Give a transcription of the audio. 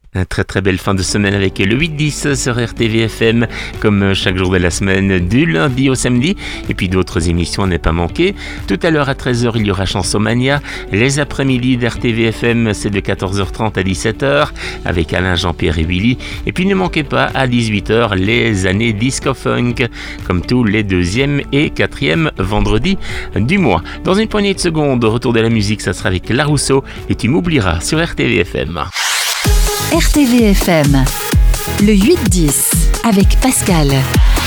Une très très belle fin de semaine avec le 8-10 sur RTVFM, comme chaque jour de la semaine, du lundi au samedi. Et puis d'autres émissions à ne pas manquer. Tout à l'heure à 13h, il y aura Chansomania. Les après-midi d'RTVFM, c'est de 14h30 à 17h, avec Alain, Jean-Pierre et Willy. Et puis ne manquez pas, à 18h, les années Disco Funk, comme tous les 2e et 4e vendredis du mois. Dans une poignée de secondes, retour de la musique, ça sera avec La Rousseau et Tu m'oublieras sur RTVFM. RTVFM, le 8-10 avec Pascal.